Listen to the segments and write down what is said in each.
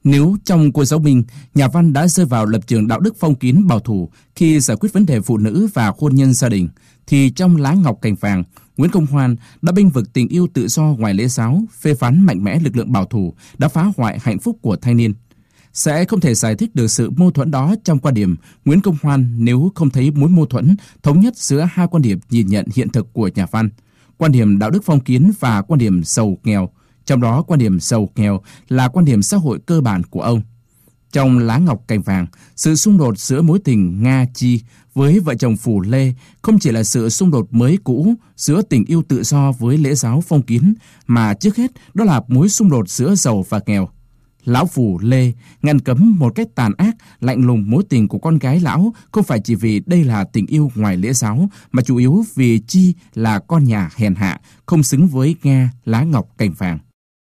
Nếu trong cuộc giáo minh, nhà văn đã rơi vào lập trường đạo đức phong kiến bảo thủ khi giải quyết vấn đề phụ nữ và hôn nhân gia đình, thì trong Lá ngọc cành vàng, Nguyễn Công Hoan đã bênh vực tình yêu tự do ngoài lễ giáo, phê phán mạnh mẽ lực lượng bảo thủ đã phá hoại hạnh phúc của thanh niên. Sẽ không thể giải thích được sự mâu thuẫn đó trong quan điểm Nguyễn Công Hoan nếu không thấy mối mâu thuẫn thống nhất giữa hai quan điểm nhìn nhận hiện thực của nhà văn, quan điểm đạo đức phong kiến và quan điểm giàu nghèo. Trong đó, quan điểm giàu nghèo là quan điểm xã hội cơ bản của ông. Trong Lá ngọc cành vàng, sự xung đột giữa mối tình Nga Chi với vợ chồng Phủ Lê không chỉ là sự xung đột mới cũ giữa tình yêu tự do với lễ giáo phong kiến, mà trước hết đó là mối xung đột giữa giàu và nghèo. Lão Phủ Lê ngăn cấm một cách tàn ác, lạnh lùng mối tình của con gái lão không phải chỉ vì đây là tình yêu ngoài lễ giáo, mà chủ yếu vì Chi là con nhà hèn hạ, không xứng với Nga Lá ngọc cành vàng.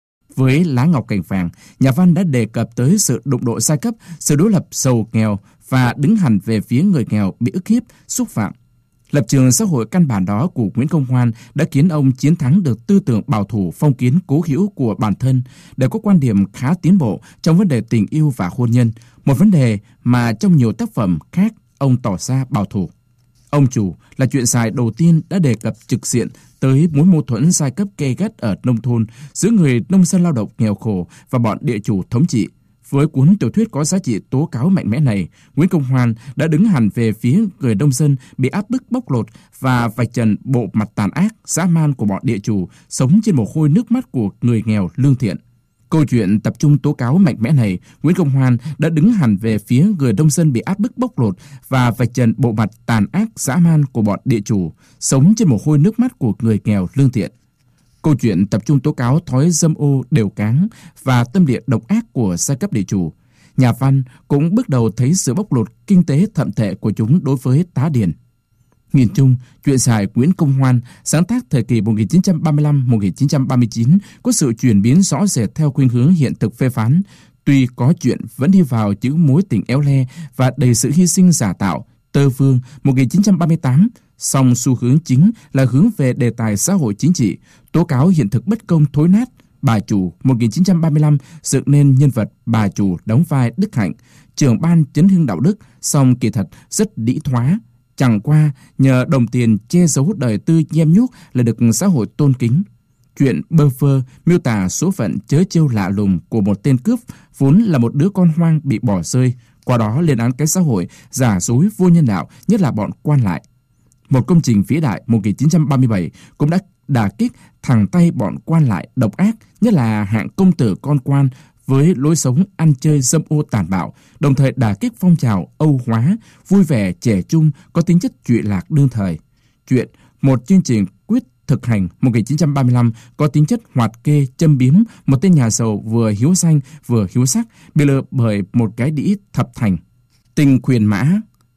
Với Lá ngọc cành vàng, nhà văn đã đề cập tới sự đụng độ giai cấp, sự đối lập giàu nghèo và đứng hẳn về phía người nghèo bị ức hiếp, xúc phạm. Lập trường xã hội căn bản đó của Nguyễn Công Hoan đã khiến ông chiến thắng được tư tưởng bảo thủ phong kiến cố hữu của bản thân để có quan điểm khá tiến bộ trong vấn đề tình yêu và hôn nhân, một vấn đề mà trong nhiều tác phẩm khác ông tỏ ra bảo thủ. Ông Chủ là truyện dài đầu tiên đã đề cập trực diện tới mối mâu thuẫn giai cấp gay gắt ở nông thôn giữa người nông dân lao động nghèo khổ và bọn địa chủ thống trị. Với cuốn tiểu thuyết có giá trị tố cáo mạnh mẽ này, Nguyễn Công Hoan đã đứng hẳn về phía người nông dân bị áp bức bóc lột và vạch trần bộ mặt tàn ác, dã man của bọn địa chủ sống trên mồ hôi nước mắt của người nghèo lương thiện. Câu chuyện tập trung tố cáo mạnh mẽ này, Nguyễn Công Hoan đã đứng hẳn về phía người nông dân bị áp bức bóc lột và vạch trần bộ mặt tàn ác dã man của bọn địa chủ sống trên mồ hôi nước mắt của người nghèo lương thiện. Câu chuyện tập trung tố cáo thói dâm ô đều cáng và tâm địa độc ác của giai cấp địa chủ. Nhà văn cũng bước đầu thấy sự bóc lột kinh tế thậm tệ của chúng đối với tá điền. Nhìn chung, truyện dài Nguyễn Công Hoan sáng tác thời kỳ 1935-1939 có sự chuyển biến rõ rệt theo khuynh hướng hiện thực phê phán. Tuy có chuyện vẫn đi vào những mối tình éo le và đầy sự hy sinh giả tạo, Tơ Vương 1938, song xu hướng chính là hướng về đề tài xã hội chính trị, tố cáo hiện thực bất công thối nát. Bà Chủ 1935 dựng nên nhân vật bà Chủ đóng vai Đức Hạnh, trưởng ban chấn hưng đạo đức, song kỳ thật rất đĩ thoá. Chẳng qua nhờ đồng tiền che giấu đời tư nhem nhuốc là được xã hội tôn kính. Chuyện bơ vơ miêu tả số phận trớ trêu lạ lùng của một tên cướp vốn là một đứa con hoang bị bỏ rơi, qua đó lên án cái xã hội giả dối vô nhân đạo, nhất là bọn quan lại. Một công trình vĩ đại 1937 cũng đã đả kích thẳng tay bọn quan lại độc ác, nhất là hạng công tử con quan với lối sống ăn chơi dâm ô tàn bạo, đồng thời đả kích phong trào Âu hóa, vui vẻ trẻ trung có tính chất trụy lạc đương thời. Chuyện một chương trình quyết thực hành 1935 có tính chất hoạt kê châm biếm một tên nhà giàu vừa hiếu danh vừa hiếu sắc bị lừa bởi một cái đĩ thập thành. Tình khuyển mã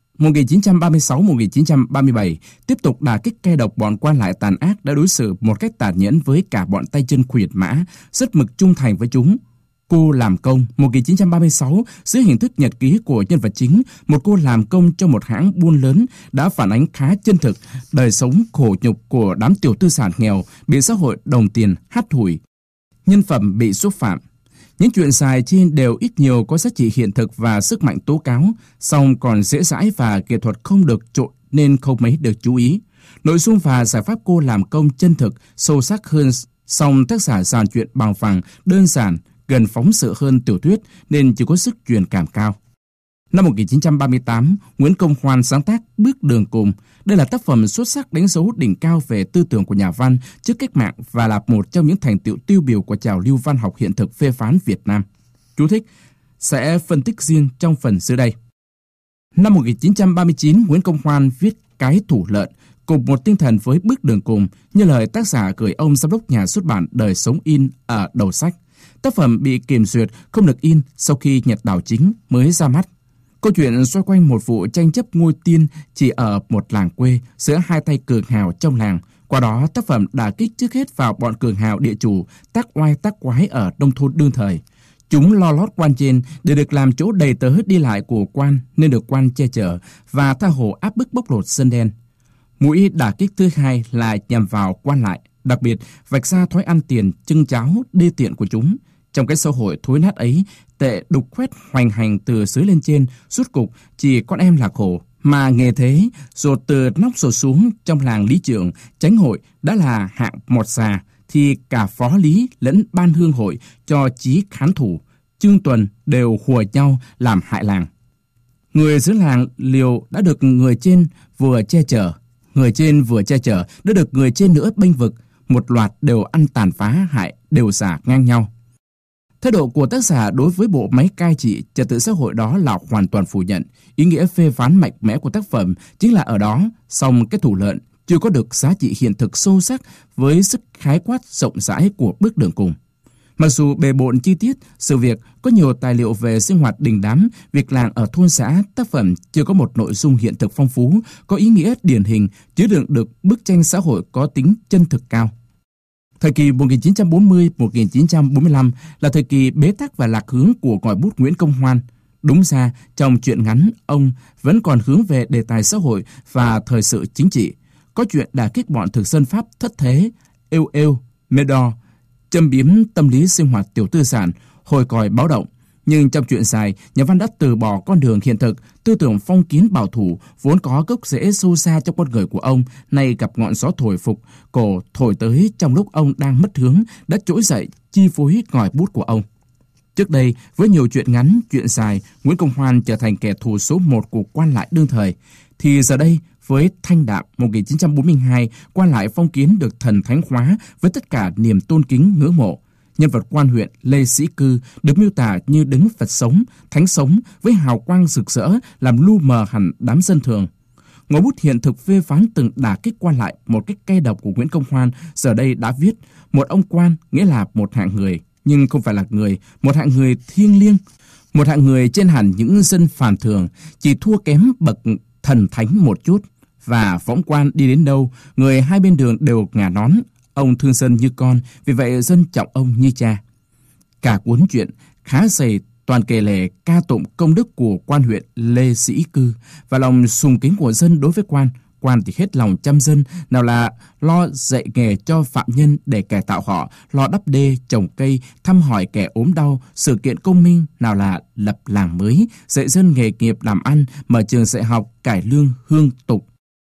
1936-1937 tiếp tục đả kích cay độc bọn quan lại tàn ác đã đối xử một cách tàn nhẫn với cả bọn tay chân khuyển mã, rất mực trung thành với chúng. Cô làm công 1936 dưới hình thức nhật ký của nhân vật chính, một cô làm công trong một hãng buôn lớn đã phản ánh khá chân thực đời sống khổ nhục của đám tiểu tư sản nghèo bị xã hội đồng tiền hắt hủi, nhân phẩm bị xúc phạm. Những chuyện dài trên đều ít nhiều có giá trị hiện thực và sức mạnh tố cáo, song còn dễ dãi và nghệ thuật không được trộn nên không mấy được chú ý. Nội dung và giải pháp cô làm công chân thực, sâu sắc hơn, song tác giả dàn chuyện bằng phẳng, đơn giản, gần phóng sự hơn tiểu thuyết nên chỉ có sức truyền cảm cao. Năm 1938, Nguyễn Công Hoan sáng tác Bước đường cùng. Đây là tác phẩm xuất sắc đánh dấu đỉnh cao về tư tưởng của nhà văn trước cách mạng và là một trong những thành tựu tiêu biểu của trào lưu văn học hiện thực phê phán Việt Nam. Chú thích sẽ phân tích riêng trong phần dưới đây. Năm 1939, Nguyễn Công Hoan viết Cái thủ lợn cùng một tinh thần với Bước đường cùng, như lời tác giả gửi ông giám đốc nhà xuất bản Đời sống in ở đầu sách. Tác phẩm bị kiểm duyệt không được in sau khi Nhật Đảo Chính mới ra mắt. Câu chuyện xoay quanh một vụ tranh chấp ngôi tiên chỉ ở một làng quê giữa hai tay cường hào trong làng. Qua đó, tác phẩm đả kích trước hết vào bọn cường hào địa chủ tác oai tác quái ở nông thôn đương thời. Chúng lo lót quan trên để được làm chỗ đầy tớ đi lại của quan nên được quan che chở và tha hồ áp bức bóc lột dân đen. Mũi đả kích thứ hai là nhằm vào quan lại, đặc biệt vạch ra thói ăn tiền chưng cháo đê tiện của chúng. Trong cái xã hội thối nát ấy, tệ đục khoét hoành hành từ dưới lên trên, rốt cục chỉ con em là khổ. Mà nghề thế, rồi từ nóc sổ xuống trong làng lý trưởng, chánh hội đã là hạng mọt xà, thì cả phó lý lẫn ban hương hội cho chí khán thủ, Trương Tuần đều hùa nhau làm hại làng. Người dưới làng liều đã được người trên vừa che chở, người trên vừa che chở đã được người trên nữa bênh vực, một loạt đều ăn tàn phá hại, đều xả ngang nhau. Thái độ của tác giả đối với bộ máy cai trị trật tự xã hội đó là hoàn toàn phủ nhận. Ý nghĩa phê phán mạnh mẽ của tác phẩm chính là ở đó, song cái thủ lợn chưa có được giá trị hiện thực sâu sắc với sức khái quát rộng rãi của bước đường cùng. Mặc dù bề bộn chi tiết, sự việc có nhiều tài liệu về sinh hoạt đình đám, việc làng ở thôn xã, tác phẩm chưa có một nội dung hiện thực phong phú, có ý nghĩa điển hình, chứa đựng được bức tranh xã hội có tính chân thực cao. Thời kỳ 1940-1945 là thời kỳ bế tắc và lạc hướng của ngòi bút Nguyễn Công Hoan. Đúng ra, trong truyện ngắn, ông vẫn còn hướng về đề tài xã hội và thời sự chính trị. Có chuyện đả kích bọn thực dân Pháp thất thế, êu Médor, châm biếm tâm lý sinh hoạt tiểu tư sản, hồi còi báo động. Nhưng trong truyện dài, nhà văn đã từ bỏ con đường hiện thực, tư tưởng phong kiến bảo thủ vốn có gốc rễ sâu xa trong con người của ông, nay gặp ngọn gió thổi phục, cổ thổi tới trong lúc ông đang mất hướng, đã trỗi dậy chi phối ngòi bút của ông. Trước đây, với nhiều truyện ngắn, truyện dài, Nguyễn Công Hoan trở thành kẻ thù số 1 của quan lại đương thời. Thì giờ đây, với Thanh Đạm 1942, quan lại phong kiến được thần thánh hóa với tất cả niềm tôn kính ngưỡng mộ. Nhân vật quan huyện Lê Sĩ Cư được miêu tả như đứng Phật sống, thánh sống với hào quang rực rỡ làm lu mờ hẳn đám dân thường. Ngòi bút hiện thực phê phán từng đả kích quan lại một cách cay độc của Nguyễn Công Hoan giờ đây đã viết một ông quan nghĩa là một hạng người, nhưng không phải là người, một hạng người thiêng liêng, một hạng người trên hẳn những dân phàm thường, chỉ thua kém bậc thần thánh một chút. Và võng quan đi đến đâu, người hai bên đường đều ngả nón. Ông thương dân như con, vì vậy dân trọng ông như cha. Cả cuốn truyện khá dày, toàn kể lể ca tụng công đức của quan huyện Lê Sĩ Cư và lòng sùng kính của dân đối với quan. Quan thì hết lòng chăm dân, nào là lo dạy nghề cho phạm nhân để cải tạo họ, lo đắp đê, trồng cây, thăm hỏi kẻ ốm đau, sự kiện công minh, nào là lập làng mới, dạy dân nghề nghiệp làm ăn, mở trường dạy học, cải lương, hương tục.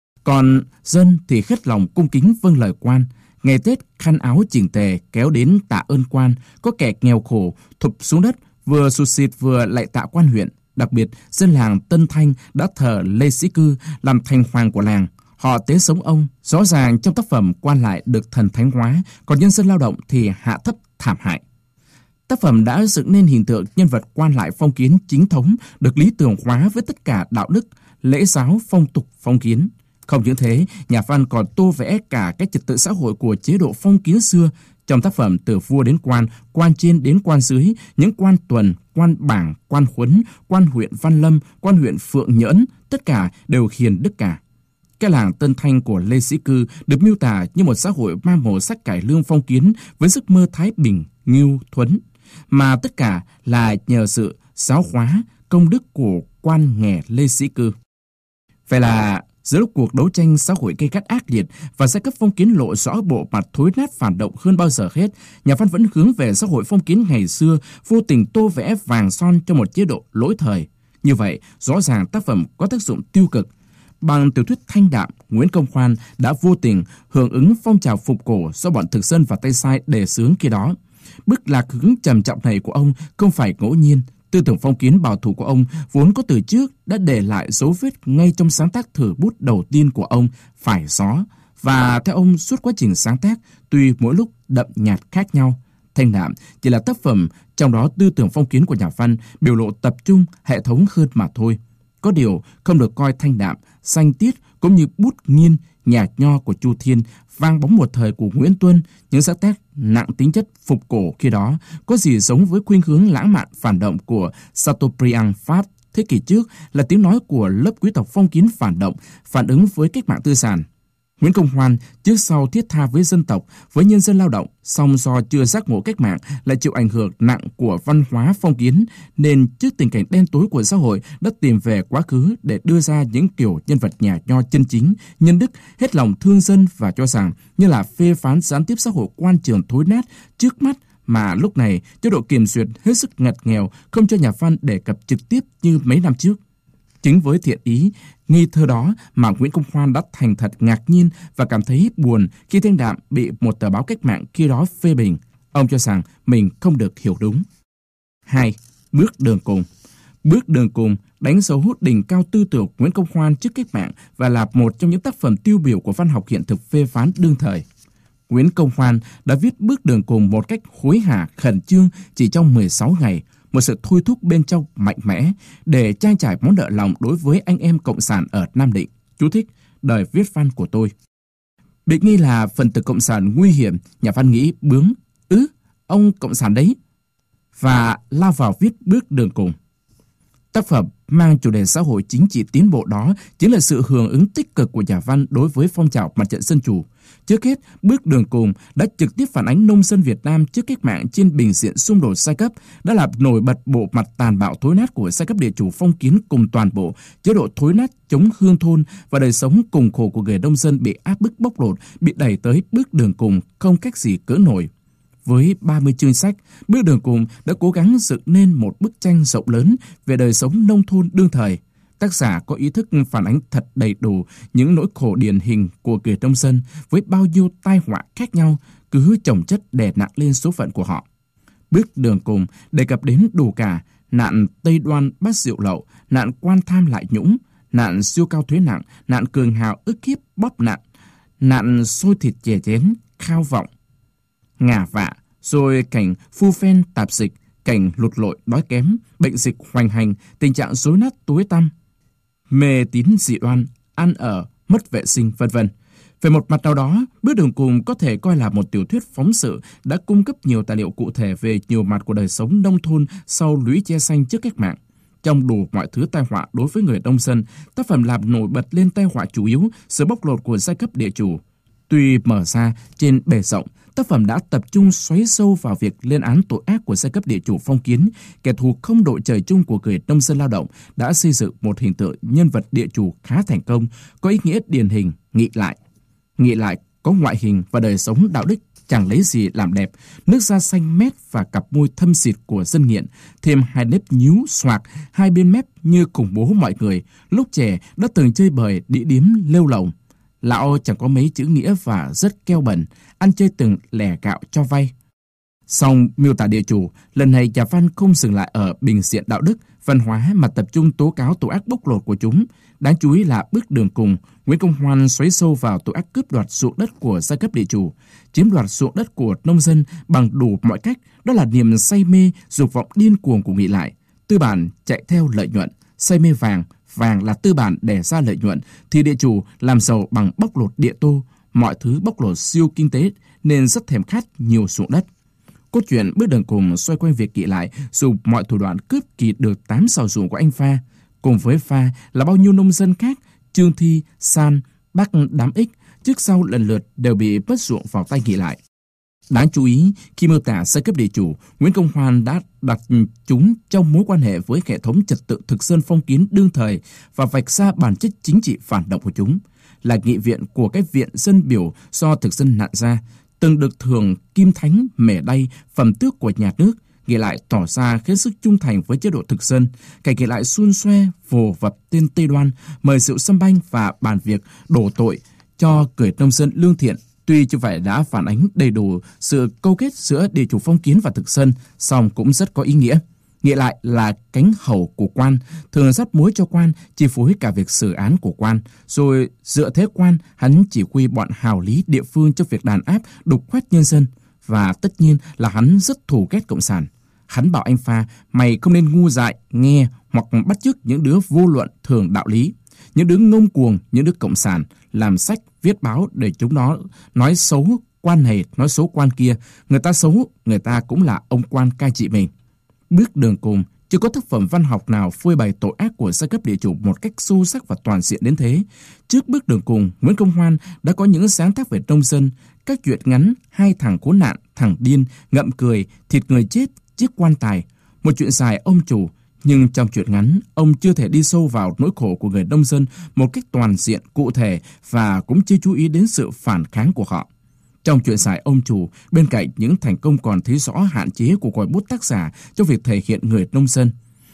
Còn dân thì hết lòng cung kính vâng lời quan. Ngày Tết khăn áo chỉnh tề kéo đến tạ ơn quan, có kẻ nghèo khổ thụp xuống đất vừa sụt sịt vừa lạy tạ quan huyện. Đặc biệt, dân làng Tân Thanh đã thờ Lê Sĩ Cư làm thành hoàng của làng. Họ tế sống ông. Rõ ràng trong tác phẩm quan lại được thần thánh hóa, còn nhân dân lao động thì hạ thấp thảm hại. Tác phẩm đã dựng nên hình tượng nhân vật quan lại phong kiến chính thống, được lý tưởng hóa với tất cả đạo đức, lễ giáo, phong tục, phong kiến. Không những thế, nhà văn còn tô vẽ cả cái trật tự xã hội của chế độ phong kiến xưa. Trong tác phẩm từ vua đến quan trên đến quan dưới, những quan tuần, quan bảng, quan khuấn, quan huyện Văn Lâm, quan huyện Phượng Nhỡn, tất cả đều hiền đức cả. Cái làng Tân Thanh của Lê Sĩ Cư được miêu tả như một xã hội mang màu sắc cải lương phong kiến với giấc mơ thái bình, ngưu, thuấn, mà tất cả là nhờ sự giáo hóa, công đức của quan nghè Lê Sĩ Cư. Vậy là giữa lúc cuộc đấu tranh xã hội gay gắt ác liệt và giai cấp phong kiến lộ rõ bộ mặt thối nát phản động hơn bao giờ hết, nhà văn vẫn hướng về xã hội phong kiến ngày xưa, vô tình tô vẽ vàng son cho một chế độ lỗi thời. Như vậy, rõ ràng tác phẩm có tác dụng tiêu cực. Bằng tiểu thuyết Thanh Đạm, Nguyễn Công Hoan đã vô tình hưởng ứng phong trào phục cổ do bọn thực dân và Tây Sai đề xướng khi đó. Bức lạc hướng trầm trọng này của ông không phải ngẫu nhiên. Tư tưởng phong kiến bảo thủ của ông vốn có từ trước đã để lại dấu vết ngay trong sáng tác thử bút đầu tiên của ông, Phải Gió. Và theo ông, suốt quá trình sáng tác, tuy mỗi lúc đậm nhạt khác nhau, Thanh Đạm chỉ là tác phẩm trong đó tư tưởng phong kiến của nhà văn biểu lộ tập trung, hệ thống hơn mà thôi. Có điều không được coi Thanh Đạm, Xanh Tiết cũng như Bút Nghiên, Nhạc Nho của Chu Thiên, Vang Bóng Một Thời của Nguyễn Tuân, những sáng tác nặng tính chất phục cổ khi đó có gì giống với khuynh hướng lãng mạn phản động của Chateaubriand Pháp thế kỷ trước, là tiếng nói của lớp quý tộc phong kiến phản động, phản ứng với cách mạng tư sản. Nguyễn Công Hoan trước sau thiết tha với dân tộc, với nhân dân lao động, song do chưa giác ngộ cách mạng lại chịu ảnh hưởng nặng của văn hóa phong kiến, nên trước tình cảnh đen tối của xã hội đã tìm về quá khứ để đưa ra những kiểu nhân vật nhà nho chân chính, nhân đức, hết lòng thương dân và cho rằng như là phê phán gián tiếp xã hội quan trường thối nát trước mắt mà lúc này chế độ kiểm duyệt hết sức ngặt nghèo, không cho nhà văn đề cập trực tiếp như mấy năm trước. Chính với thiện ý, nghi thơ đó mà Nguyễn Công Hoan đã thành thật ngạc nhiên và cảm thấy buồn khi Thanh Đạm bị một tờ báo cách mạng khi đó phê bình. Ông cho rằng mình không được hiểu đúng. 2. Bước đường cùng. Bước đường cùng đánh dấu đỉnh cao tư tưởng Nguyễn Công Hoan trước cách mạng và là một trong những tác phẩm tiêu biểu của văn học hiện thực phê phán đương thời. Nguyễn Công Hoan đã viết Bước đường cùng một cách hối hả, khẩn trương chỉ trong 16 ngày, một sự thôi thúc bên trong mạnh mẽ để trang trải món nợ lòng đối với anh em cộng sản ở Nam Định. Chú thích: đời viết văn của tôi. Bị nghi là phần tử cộng sản nguy hiểm, nhà văn nghĩ bướng, ông cộng sản đấy, và lao vào viết Bước đường cùng. Tác phẩm mang chủ đề xã hội chính trị tiến bộ đó chính là sự hưởng ứng tích cực của nhà văn đối với phong trào mặt trận dân chủ. Trước hết, Bước đường cùng đã trực tiếp phản ánh nông dân Việt Nam trước cách mạng trên bình diện xung đột giai cấp, đã làm nổi bật bộ mặt tàn bạo thối nát của giai cấp địa chủ phong kiến cùng toàn bộ chế độ thối nát chống hương thôn và đời sống cùng khổ của người nông dân bị áp bức bóc lột, bị đẩy tới bước đường cùng không cách gì cưỡng nổi. Với 30 chương sách, Bước đường cùng đã cố gắng dựng nên một bức tranh rộng lớn về đời sống nông thôn đương thời. Tác giả có ý thức phản ánh thật đầy đủ những nỗi khổ điển hình của người nông dân với bao nhiêu tai họa khác nhau cứ chồng chất đè nặng lên số phận của họ. Bước đường cùng đề cập đến đủ cả nạn Tây Đoan bắt rượu lậu, nạn quan tham lại nhũng, nạn siêu cao thuế nặng, nạn cường hào ức hiếp bóp nặng, nạn xôi thịt chè chén, khao vọng, ngả vạ, rồi cảnh phu phen tạp dịch, cảnh lụt lội đói kém, bệnh dịch hoành hành, tình trạng rối nát tối tăm, mê tín dị đoan, ăn ở, mất vệ sinh, vân vân. Về một mặt nào đó, Bước đường cùng có thể coi là một tiểu thuyết phóng sự đã cung cấp nhiều tài liệu cụ thể về nhiều mặt của đời sống nông thôn sau lũy tre xanh trước cách mạng. Trong đủ mọi thứ tai họa đối với người nông dân, tác phẩm làm nổi bật lên tai họa chủ yếu, sự bóc lột của giai cấp địa chủ. Tuy mở ra trên bề rộng, tác phẩm đã tập trung xoáy sâu vào việc lên án tội ác của giai cấp địa chủ phong kiến, kẻ thù không đội trời chung của người nông dân lao động, đã xây dựng một hình tượng nhân vật địa chủ khá thành công, có ý nghĩa điển hình, nghị lại. Nghị lại có ngoại hình và đời sống đạo đức chẳng lấy gì làm đẹp, nước da xanh mét và cặp môi thâm xịt của dân nghiện, thêm hai nếp nhíu xoạc hai bên mép như khủng bố mọi người, lúc trẻ đã từng chơi bời đĩ điếm lêu lồng. Lão chẳng có mấy chữ nghĩa và rất keo bẩn, ăn chơi từng lẻ gạo cho vay. Song miêu tả địa chủ, lần này nhà văn không dừng lại ở bình diện đạo đức, văn hóa mà tập trung tố cáo tội ác bóc lột của chúng. Đáng chú ý là Bước đường cùng, Nguyễn Công Hoan xoáy sâu vào tội ác cướp đoạt ruộng đất của giai cấp địa chủ, chiếm đoạt ruộng đất của nông dân bằng đủ mọi cách, đó là niềm say mê, dục vọng điên cuồng của nghị lại. Tư bản chạy theo lợi nhuận, say mê vàng, vàng là tư bản đẻ ra lợi nhuận, thì địa chủ làm giàu bằng bóc lột địa tô, mọi thứ bóc lột siêu kinh tế nên rất thèm khát nhiều ruộng đất. Cốt truyện Bước đường cùng xoay quanh việc nghị lại dùng mọi thủ đoạn cướp kịt được 8 sào ruộng của anh Pha. Cùng với Pha là bao nhiêu nông dân khác, Trương Thi, San, Bác Đám Ích, trước sau lần lượt đều bị mất ruộng vào tay nghị lại. Đáng chú ý, khi miêu tả giai cấp địa chủ, Nguyễn Công Hoan đã đặt chúng trong mối quan hệ với hệ thống trật tự thực dân phong kiến đương thời và vạch ra bản chất chính trị phản động của chúng, là nghị viện của cái viện dân biểu do thực dân nặn ra, từng được thưởng kim thánh, mẻ đay, phẩm tước của nhà nước. Nghị lại tỏ ra hết sức trung thành với chế độ thực dân, kẻ nghị lại xun xoe vồ vập tên Tây Đoan, mời rượu sâm banh và bàn việc đổ tội cho người nông dân lương thiện. Tuy chưa phải đã phản ánh đầy đủ sự câu kết giữa địa chủ phong kiến và thực dân, song cũng rất có ý nghĩa. Nghị lại là cánh hầu của quan, thường dắt mối cho quan, chi phối cả việc xử án của quan, rồi dựa thế quan, hắn chỉ huy bọn hào lý địa phương cho việc đàn áp, đục khoét nhân dân. Và tất nhiên là hắn rất thù ghét cộng sản. Hắn bảo anh Pha, mày không nên ngu dại, nghe hoặc bắt chước những đứa vô luận thường đạo lý, những đứa ngông cuồng, những đứa cộng sản, làm sách, viết báo để chúng nó nói xấu quan này, nói xấu quan kia. Người ta xấu, người ta cũng là ông quan cai trị mình. Bước đường cùng, chưa có tác phẩm văn học nào phơi bày tội ác của giai cấp địa chủ một cách sâu sắc và toàn diện đến thế. Trước Bước đường cùng, Nguyễn Công Hoan đã có những sáng tác về nông dân, các truyện ngắn Hai thằng khốn nạn, thằng điên, Ngậm cười, Thịt người chết, Chiếc quan tài, một chuyện dài ông chủ. Nhưng trong truyện ngắn, ông chưa thể đi sâu vào nỗi khổ của người nông dân một cách toàn diện, cụ thể và cũng chưa chú ý đến sự phản kháng của họ. Trong chuyện dài ông chủ, bên cạnh những thành công còn thấy rõ hạn chế của ngòi bút tác giả trong việc thể hiện người nông dân.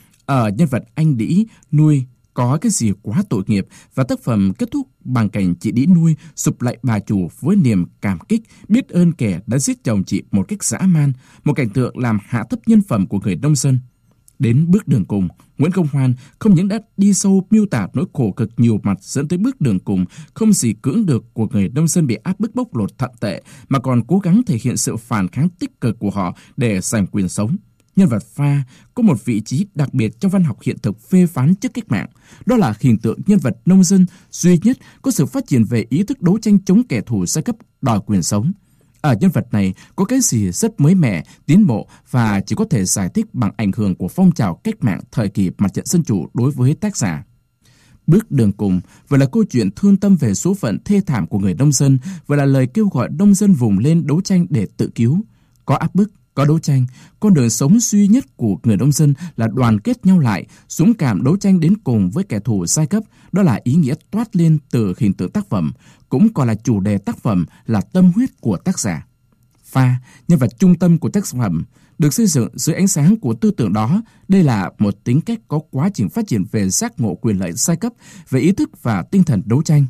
Ở nhân vật anh Đĩ nuôi có cái gì quá tội nghiệp, và tác phẩm kết thúc bằng cảnh chị Đĩ nuôi sụp lạy bà chủ với niềm cảm kích, biết ơn kẻ đã giết chồng chị một cách dã man, một cảnh tượng làm hạ thấp nhân phẩm của người nông dân. Đến bước đường cùng, Nguyễn Công Hoan không những đã đi sâu miêu tả nỗi khổ cực nhiều mặt dẫn tới bước đường cùng không gì cưỡng được của người nông dân bị áp bức bóc lột thậm tệ, mà còn cố gắng thể hiện sự phản kháng tích cực của họ để giành quyền sống. Nhân vật Pha có một vị trí đặc biệt trong văn học hiện thực phê phán trước cách mạng. Đó là hình tượng nhân vật nông dân duy nhất có sự phát triển về ý thức đấu tranh chống kẻ thù giai cấp đòi quyền sống. Ở nhân vật này có cái gì rất mới mẻ, tiến bộ và chỉ có thể giải thích bằng ảnh hưởng của phong trào cách mạng thời kỳ mặt trận dân chủ đối với tác giả. Bước đường cùng vừa là câu chuyện thương tâm về số phận thê thảm của người nông dân, vừa là lời kêu gọi nông dân vùng lên đấu tranh để tự cứu. Có áp bức, có đấu tranh, con đường sống duy nhất của người nông dân là đoàn kết nhau lại, dũng cảm đấu tranh đến cùng với kẻ thù giai cấp. Đó là ý nghĩa toát lên từ hình tượng tác phẩm, cũng còn là chủ đề tác phẩm, là tâm huyết của tác giả. Pha, nhân vật trung tâm của tác phẩm, được xây dựng dưới ánh sáng của tư tưởng đó. Đây là một tính cách có quá trình phát triển về giác ngộ quyền lợi giai cấp, về ý thức và tinh thần đấu tranh.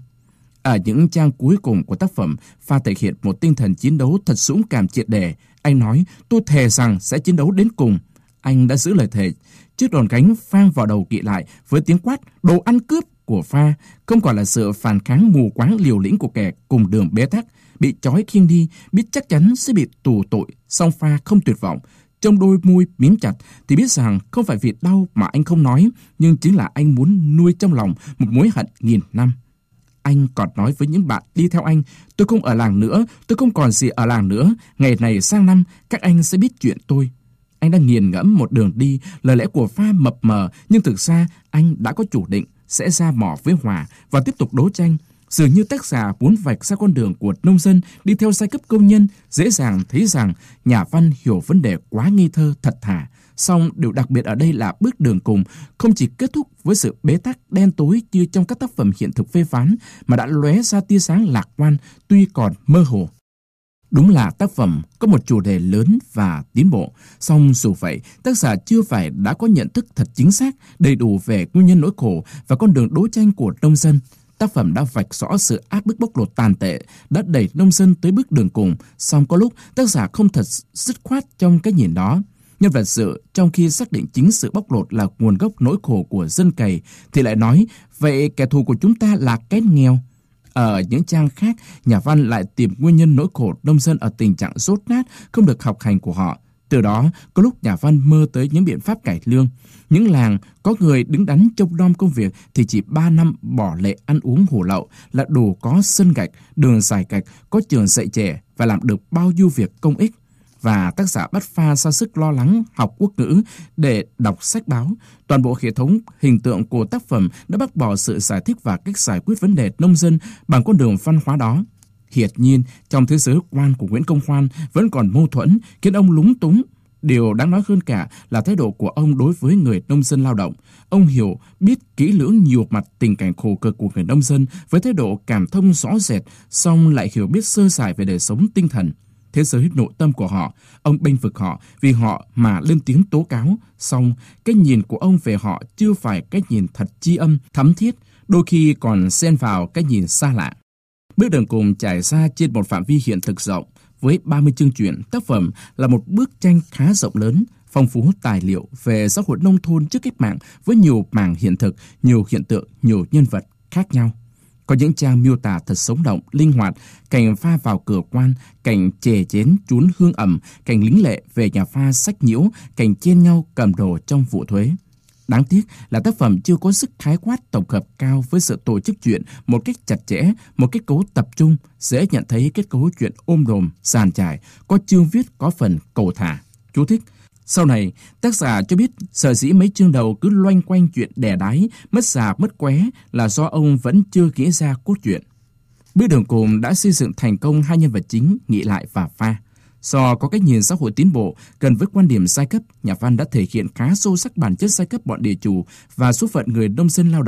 Ở những trang cuối cùng của tác phẩm, Pha thể hiện một tinh thần chiến đấu thật dũng cảm triệt để. Anh nói, tôi thề rằng sẽ chiến đấu đến cùng. Anh đã giữ lời thề. Chiếc đòn gánh vang vào đầu Kỵ lại với tiếng quát đồ ăn cướp của Pha, không còn là sự phản kháng mù quáng liều lĩnh của kẻ cùng đường bế tắc, bị trói khiêng đi, biết chắc chắn sẽ bị tù tội. Song Pha không tuyệt vọng. Trong đôi môi mím chặt thì biết rằng không phải vì đau mà anh không nói, nhưng chính là anh muốn nuôi trong lòng một mối hận nghìn năm. Anh còn nói với những bạn đi theo anh, tôi không ở làng nữa, tôi không còn gì ở làng nữa, ngày này sang năm các anh sẽ biết chuyện tôi. Anh đang nghiền ngẫm một đường đi, lời lẽ của Pha mập mờ, nhưng thực ra anh đã có chủ định sẽ ra mỏ với Hòa và tiếp tục đấu tranh. Dường như tác giả muốn vạch ra con đường của nông dân đi theo giai cấp công nhân, dễ dàng thấy rằng nhà văn hiểu vấn đề quá nghi thơ thật thà. Song điều đặc biệt ở đây là bước đường cùng không chỉ kết thúc với sự bế tắc đen tối như trong các tác phẩm hiện thực phê phán, mà đã lóe ra tia sáng lạc quan tuy còn mơ hồ. Đúng là tác phẩm có một chủ đề lớn và tiến bộ, song dù vậy, tác giả chưa phải đã có nhận thức thật chính xác, đầy đủ về nguyên nhân nỗi khổ và con đường đấu tranh của nông dân. Tác phẩm đã vạch rõ sự áp bức bóc lột tàn tệ, đã đẩy nông dân tới bước đường cùng, song có lúc tác giả không thật dứt khoát trong cái nhìn đó. Nhân vật Dự, trong khi xác định chính sự bóc lột là nguồn gốc nỗi khổ của dân cày, thì lại nói, vậy kẻ thù của chúng ta là cái nghèo. Ở những trang khác, nhà văn lại tìm nguyên nhân nỗi khổ nông dân ở tình trạng dốt nát, không được học hành của họ. Từ đó, có lúc nhà văn mơ tới những biện pháp cải lương. Những làng có người đứng đắn trông nom công việc thì chỉ 3 năm bỏ lệ ăn uống hổ lậu là đủ có sân gạch, đường giải gạch, có trường dạy trẻ và làm được bao nhiêu việc công ích. Và tác giả bắt Pha ra sức lo lắng học quốc ngữ để đọc sách báo. Toàn bộ hệ thống hình tượng của tác phẩm đã bác bỏ sự giải thích và cách giải quyết vấn đề nông dân bằng con đường văn hóa đó. Hiển nhiên, trong thế giới quan của Nguyễn Công Hoan vẫn còn mâu thuẫn, khiến ông lúng túng. Điều đáng nói hơn cả là thái độ của ông đối với người nông dân lao động. Ông hiểu, biết kỹ lưỡng nhiều mặt tình cảnh khổ cực của người nông dân với thái độ cảm thông rõ rệt, song lại hiểu biết sơ sài về đời sống tinh thần, thế giới nội tâm của họ. Ông bênh vực họ vì họ mà lên tiếng tố cáo, song cái nhìn của ông về họ chưa phải cái nhìn thật tri âm, thấm thiết, đôi khi còn xen vào cái nhìn xa lạ. Bước đường cùng trải ra trên một phạm vi hiện thực rộng, với 30 chương truyện. Tác phẩm là một bức tranh khá rộng lớn, phong phú tài liệu về xã hội nông thôn trước cách mạng với nhiều mảng hiện thực, nhiều hiện tượng, nhiều nhân vật khác nhau. Có những trang miêu tả thật sống động, linh hoạt, cảnh pha vào cửa quan, cảnh chè chén trún hương ẩm, cảnh lính lệ về nhà pha sách nhiễu, cảnh chen nhau cầm đồ trong vụ thuế. Đáng tiếc là tác phẩm chưa có sức khái quát tổng hợp cao với sự tổ chức truyện một cách chặt chẽ, một kết cấu tập trung, dễ nhận thấy kết cấu truyện ôm đồm, dàn trải, có chương viết có phần cầu thả. Chú thích: sau này, tác giả cho biết sở dĩ mấy chương đầu cứ loanh quanh chuyện đẻ đái, mất già mất qué là do ông vẫn chưa nghĩ ra cốt truyện. Bước đường cùng đã xây dựng thành công hai nhân vật chính Nghị Lại và Pha. Do có cách nhìn xã hội tiến bộ gần với quan điểm giai cấp, nhà văn đã thể hiện khá sâu sắc bản chất giai cấp bọn địa chủ và số phận người nông dân lao động.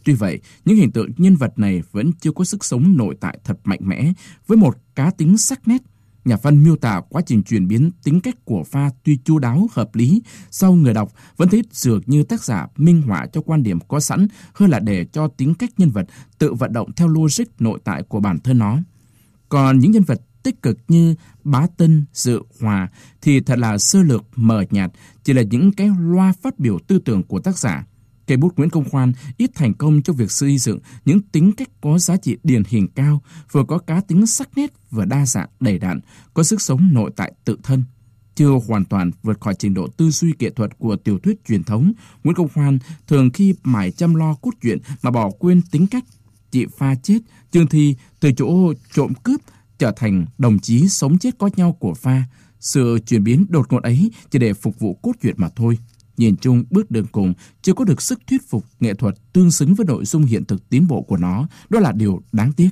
Tuy vậy, những hình tượng nhân vật này vẫn chưa có sức sống nội tại thật mạnh mẽ, với một cá tính sắc nét. Nhà văn miêu tả quá trình chuyển biến tính cách của pha tuy chu đáo, hợp lý, sau người đọc vẫn thấy dường như tác giả minh họa cho quan điểm có sẵn hơn là để cho tính cách nhân vật tự vận động theo logic nội tại của bản thân nó. Còn những nhân vật tích cực như Bá Tân, Dự Hòa thì thật là sơ lược mờ nhạt, chỉ là những cái loa phát biểu tư tưởng của tác giả. Cây bút Nguyễn Công Khoan ít thành công trong việc xây dựng những tính cách có giá trị điển hình cao, vừa có cá tính sắc nét, vừa đa dạng đầy đặn, có sức sống nội tại tự thân. Chưa hoàn toàn vượt khỏi trình độ tư duy nghệ thuật của tiểu thuyết truyền thống, Nguyễn Công Khoan thường khi mải chăm lo cốt truyện mà bỏ quên tính cách. Chị Pha chết, Trương Thi từ chỗ trộm cướp trở thành đồng chí sống chết có nhau của Pha. Sự chuyển biến đột ngột ấy chỉ để phục vụ cốt truyện mà thôi. Nhìn chung, bước đường cùng chưa có được sức thuyết phục nghệ thuật tương xứng với nội dung hiện thực tiến bộ của nó, đó là điều đáng tiếc.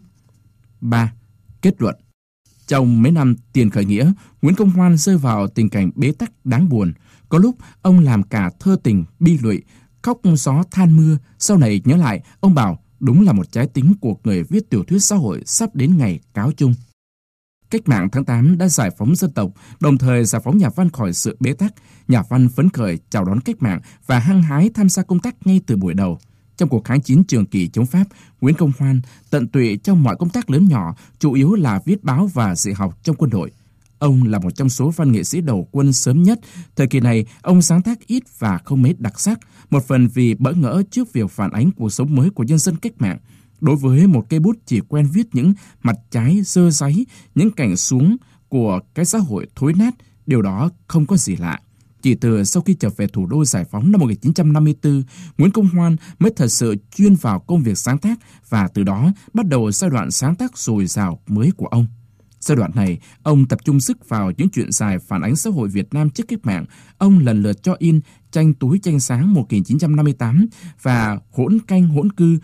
3. Kết luận. Trong mấy năm tiền khởi nghĩa, Nguyễn Công Hoan rơi vào tình cảnh bế tắc đáng buồn. Có lúc ông làm cả thơ tình bi lụy, khóc gió than mưa. Sau này nhớ lại, ông bảo đúng là một trái tính của người viết tiểu thuyết xã hội sắp đến ngày cáo chung. Cách mạng tháng 8 đã giải phóng dân tộc, đồng thời giải phóng nhà văn khỏi sự bế tắc. Nhà văn phấn khởi chào đón cách mạng và hăng hái tham gia công tác ngay từ buổi đầu. Trong cuộc kháng chiến trường kỳ chống Pháp, Nguyễn Công Hoan tận tụy trong mọi công tác lớn nhỏ, chủ yếu là viết báo và dạy học trong quân đội. Ông là một trong số văn nghệ sĩ đầu quân sớm nhất. Thời kỳ này, ông sáng tác ít và không mấy đặc sắc, một phần vì bỡ ngỡ trước việc phản ánh cuộc sống mới của nhân dân cách mạng. Đối với một cây bút chỉ quen viết những mặt trái dơ dáy, những cảnh xuống của cái xã hội thối nát, điều đó không có gì lạ. Chỉ từ sau khi trở về thủ đô giải phóng năm 1954, Nguyễn Công Hoan mới thật sự chuyên vào công việc sáng tác và từ đó bắt đầu giai đoạn sáng tác dồi dào mới của ông. Giai đoạn này, ông tập trung sức vào những truyện dài phản ánh xã hội Việt Nam trước cách mạng. Ông lần lượt cho in Tranh túi tranh sáng 1958 và Hỗn canh hỗn cư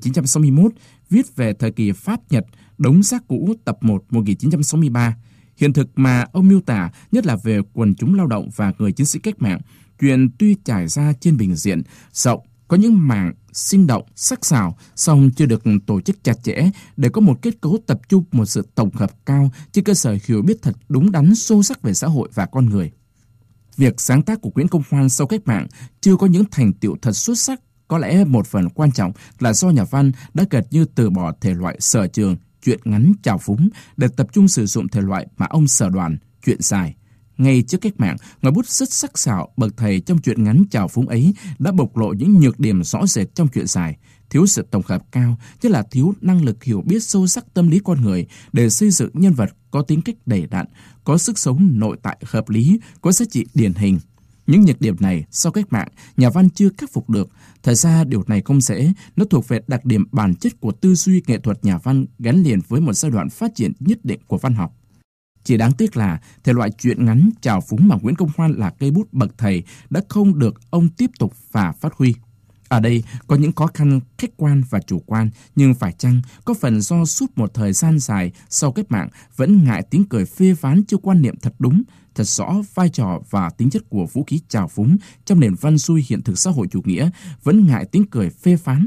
1961, viết về thời kỳ Pháp-Nhật, Đống xác cũ tập 1 1963. Hiện thực mà ông miêu tả nhất là về quần chúng lao động và người chiến sĩ cách mạng. Chuyện tuy trải ra trên bình diện rộng, có những mảng sinh động, sắc sảo, song chưa được tổ chức chặt chẽ để có một kết cấu tập trung, một sự tổng hợp cao trên cơ sở hiểu biết thật đúng đắn sâu sắc về xã hội và con người. Việc sáng tác của Nguyễn Công Hoan sau cách mạng chưa có những thành tựu thật xuất sắc, có lẽ một phần quan trọng là do nhà văn đã gần như từ bỏ thể loại sở trường, truyện ngắn trào phúng để tập trung sử dụng thể loại mà ông sở đoàn, truyện dài. Ngay trước cách mạng, ngòi bút rất sắc sảo bậc thầy trong truyện ngắn trào phúng ấy đã bộc lộ những nhược điểm rõ rệt trong truyện dài, thiếu sự tổng hợp cao, nhất là thiếu năng lực hiểu biết sâu sắc tâm lý con người để xây dựng nhân vật có tính cách đầy đặn, có sức sống nội tại hợp lý, có giá trị điển hình. Những nhược điểm này sau cách mạng, nhà văn chưa khắc phục được. Thật ra điều này không dễ, nó thuộc về đặc điểm bản chất của tư duy nghệ thuật nhà văn gắn liền với một giai đoạn phát triển nhất định của văn học. Chỉ đáng tiếc là thể loại truyện ngắn trào phúng mà Nguyễn Công Hoan là cây bút bậc thầy đã không được ông tiếp tục và phát huy. Ở đây có những khó khăn khách quan và chủ quan, nhưng phải chăng có phần do suốt một thời gian dài sau cách mạng vẫn ngại tiếng cười phê phán chưa quan niệm thật đúng, thật rõ vai trò và tính chất của vũ khí trào phúng trong nền văn xuôi hiện thực xã hội chủ nghĩa, vẫn ngại tiếng cười phê phán.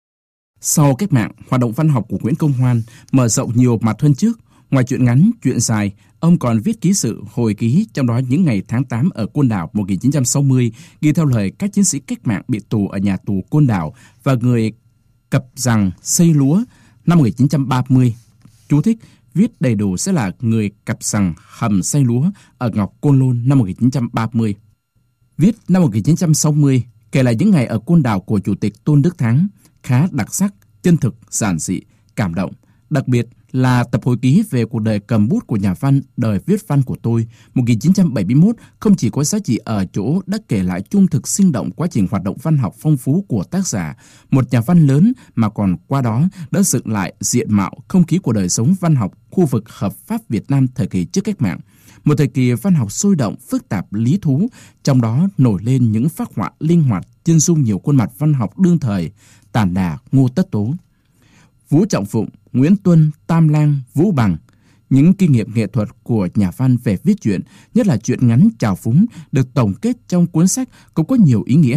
Sau cách mạng, hoạt động văn học của Nguyễn Công Hoan mở rộng nhiều mặt hơn trước. Ngoài truyện ngắn, truyện dài, ông còn viết ký sự, hồi ký, trong đó những ngày tháng 8 ở Côn Đảo 1960, ghi theo lời các chiến sĩ cách mạng bị tù ở nhà tù Côn Đảo và người cập rằng xây lúa năm 1930. Chú thích, viết đầy đủ sẽ là người cập rằng hầm xây lúa ở Ngọc Côn Lôn năm 1930. Viết năm 1960, kể lại những ngày ở Côn Đảo của Chủ tịch Tôn Đức Thắng, khá đặc sắc, chân thực, giản dị, cảm động. Đặc biệt là tập hồi ký về cuộc đời cầm bút của nhà văn Đời viết văn của tôi 1971 không chỉ có giá trị ở chỗ đã kể lại trung thực sinh động quá trình hoạt động văn học phong phú của tác giả, một nhà văn lớn, mà còn qua đó đã dựng lại diện mạo không khí của đời sống văn học khu vực hợp pháp Việt Nam thời kỳ trước cách mạng. Một thời kỳ văn học sôi động, phức tạp, lý thú, trong đó nổi lên những phác họa linh hoạt, chân dung nhiều khuôn mặt văn học đương thời, Tản Đà, Ngô Tất Tố, Vũ Trọng Phụng, Nguyễn Tuân, Tam Lang, Vũ Bằng. Những kinh nghiệm nghệ thuật của nhà văn về viết truyện, nhất là truyện ngắn trào phúng, được tổng kết trong cuốn sách cũng có nhiều ý nghĩa.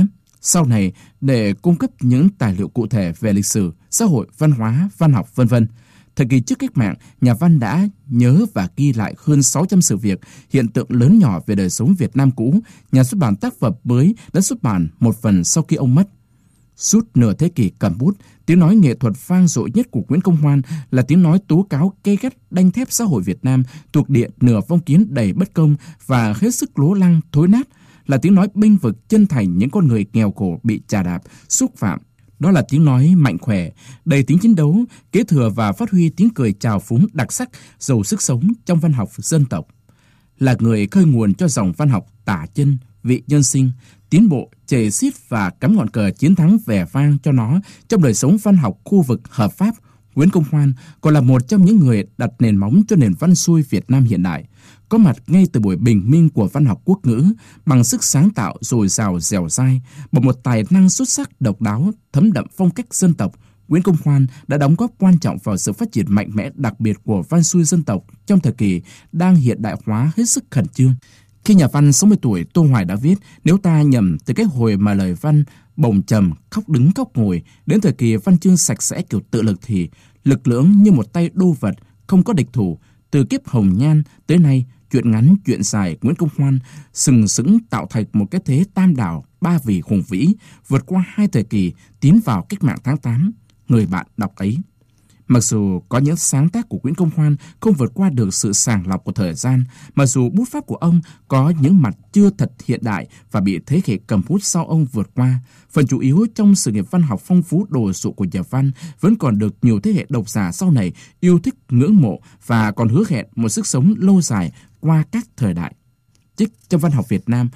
Sau này, để cung cấp những tài liệu cụ thể về lịch sử, xã hội, văn hóa, văn học, v.v. Thời kỳ trước cách mạng, nhà văn đã nhớ và ghi lại hơn 600 sự việc, hiện tượng lớn nhỏ về đời sống Việt Nam cũ. Nhà xuất bản tác phẩm mới đã xuất bản một phần sau khi ông mất. Suốt nửa thế kỷ cầm bút, tiếng nói nghệ thuật vang dội nhất của Nguyễn Công Hoan là tiếng nói tố cáo gay gắt đanh thép xã hội Việt Nam thuộc địa nửa phong kiến đầy bất công và hết sức lố lăng thối nát, là tiếng nói bênh vực chân thành những con người nghèo khổ bị chà đạp, xúc phạm. Đó là tiếng nói mạnh khỏe, đầy tính chiến đấu, kế thừa và phát huy tiếng cười trào phúng đặc sắc, giàu sức sống trong văn học dân tộc. Là người khơi nguồn cho dòng văn học tả chân, vị nhân sinh, tiến bộ, chề xiết và cắm ngọn cờ chiến thắng vẻ vang cho nó trong đời sống văn học khu vực hợp pháp, Nguyễn Công Hoan còn là một trong những người đặt nền móng cho nền văn xuôi Việt Nam hiện đại, có mặt ngay từ buổi bình minh của văn học quốc ngữ, bằng sức sáng tạo dồi dào dẻo dai, bằng một tài năng xuất sắc độc đáo, thấm đậm phong cách dân tộc. Nguyễn Công Hoan đã đóng góp quan trọng vào sự phát triển mạnh mẽ đặc biệt của văn xuôi dân tộc trong thời kỳ đang hiện đại hóa hết sức khẩn trương. Khi nhà văn 60 tuổi Tô Hoài đã viết, nếu ta nhầm từ cái hồi mà lời văn bồng trầm, khóc đứng khóc ngồi, đến thời kỳ văn chương sạch sẽ kiểu tự lực thì lực lưỡng như một tay đô vật, không có địch thủ. Từ kiếp Hồng Nhan tới nay, chuyện ngắn, chuyện dài, Nguyễn Công Hoan sừng sững tạo thành một cái thế tam đảo, ba vì hùng vĩ, vượt qua hai thời kỳ, tiến vào cách mạng tháng 8. Người bạn đọc ấy. Mặc dù có những sáng tác của Nguyễn Công Hoan không vượt qua được sự sàng lọc của thời gian, mặc dù bút pháp của ông có những mặt chưa thật hiện đại và bị thế hệ cầm bút sau ông vượt qua, phần chủ yếu trong sự nghiệp văn học phong phú đồ sộ của nhà văn vẫn còn được nhiều thế hệ độc giả sau này yêu thích, ngưỡng mộ và còn hứa hẹn một sức sống lâu dài qua các thời đại. Trích trong Văn học Việt Nam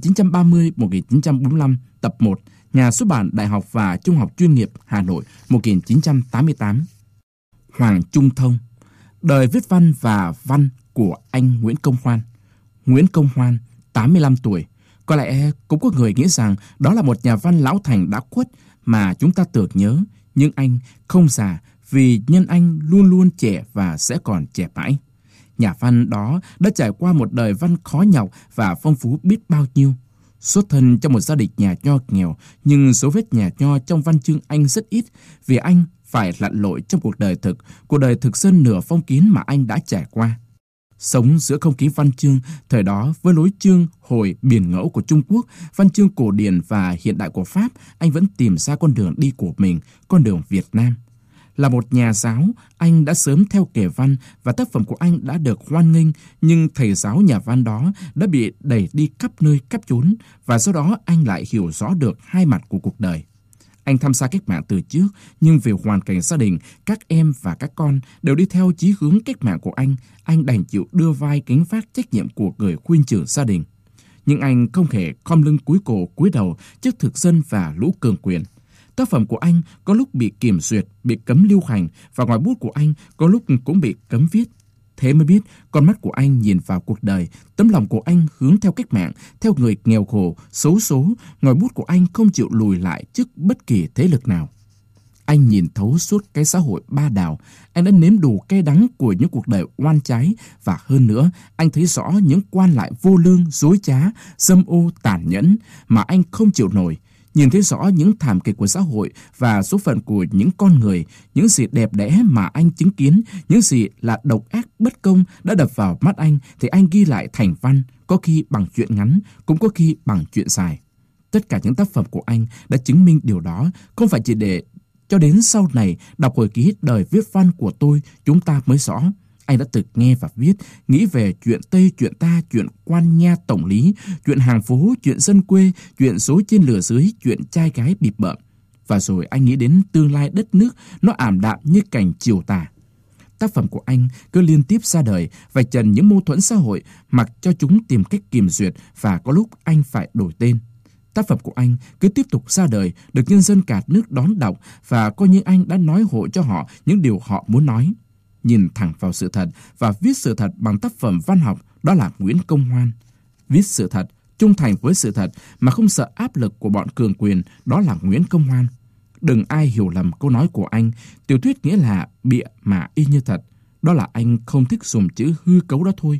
1930-1945, tập 1, Nhà xuất bản Đại học và Trung học chuyên nghiệp Hà Nội 1988. Hoàng Trung Thông. Đời viết văn và văn của anh Nguyễn Công Hoan. Nguyễn Công Hoan, 85 tuổi. Có lẽ cũng có người nghĩ rằng đó là một nhà văn lão thành đã khuất mà chúng ta tưởng nhớ, nhưng anh không già vì nhân anh luôn luôn trẻ và sẽ còn trẻ mãi. Nhà văn đó đã trải qua một đời văn khó nhọc và phong phú biết bao nhiêu. Xuất thân trong một gia đình nhà nho nghèo, nhưng dấu vết nhà nho trong văn chương anh rất ít, vì anh phải lặn lội trong cuộc đời thực dân nửa phong kiến mà anh đã trải qua. Sống giữa không khí văn chương thời đó với lối chương hồi biển ngẫu của Trung Quốc, văn chương cổ điển và hiện đại của Pháp, anh vẫn tìm ra con đường đi của mình, con đường Việt Nam. Là một nhà giáo, anh đã sớm theo kể văn và tác phẩm của anh đã được hoan nghênh, nhưng thầy giáo nhà văn đó đã bị đẩy đi khắp nơi khắp chốn và do đó anh lại hiểu rõ được hai mặt của cuộc đời. Anh tham gia cách mạng từ trước, nhưng vì hoàn cảnh gia đình, các em và các con đều đi theo chí hướng cách mạng của anh đành chịu đưa vai gánh vác trách nhiệm của người khuyên trưởng gia đình. Nhưng anh không hề khom lưng cúi cổ cúi đầu trước thực dân và lũ cường quyền. Tác phẩm của anh có lúc bị kiểm duyệt, bị cấm lưu hành và ngòi bút của anh có lúc cũng bị cấm viết. Thế mới biết con mắt của anh nhìn vào cuộc đời, tấm lòng của anh hướng theo cách mạng, theo người nghèo khổ, xấu số, ngòi bút của anh không chịu lùi lại trước bất kỳ thế lực nào. Anh nhìn thấu suốt cái xã hội ba đảo, anh đã nếm đủ cay đắng của những cuộc đời oan trái và hơn nữa, anh thấy rõ những quan lại vô lương, dối trá, dâm ô, tàn nhẫn mà anh không chịu nổi. Nhìn thấy rõ những thảm kịch của xã hội và số phận của những con người, những gì đẹp đẽ mà anh chứng kiến, những gì là độc ác bất công đã đập vào mắt anh thì anh ghi lại thành văn, có khi bằng chuyện ngắn, cũng có khi bằng chuyện dài. Tất cả những tác phẩm của anh đã chứng minh điều đó, không phải chỉ để cho đến sau này đọc hồi ký đời viết văn của tôi chúng ta mới rõ. Anh đã từng nghe và viết, nghĩ về chuyện Tây, chuyện ta, chuyện quan nha tổng lý, chuyện hàng phố, chuyện dân quê, chuyện số trên lửa dưới, chuyện trai gái bịp bợm. Và rồi anh nghĩ đến tương lai đất nước, nó ảm đạm như cảnh chiều tà. Tác phẩm của anh cứ liên tiếp ra đời, vạch trần những mâu thuẫn xã hội, mặc cho chúng tìm cách kiềm duyệt và có lúc anh phải đổi tên. Tác phẩm của anh cứ tiếp tục ra đời, được nhân dân cả nước đón đọc và coi như anh đã nói hộ cho họ những điều họ muốn nói. Nhìn thẳng vào sự thật và viết sự thật bằng tác phẩm văn học, đó là Nguyễn Công Hoan. Viết sự thật, trung thành với sự thật mà không sợ áp lực của bọn cường quyền, đó là Nguyễn Công Hoan. Đừng ai hiểu lầm câu nói của anh, tiểu thuyết nghĩa là bịa mà y như thật. Đó là anh không thích dùng chữ hư cấu đó thôi.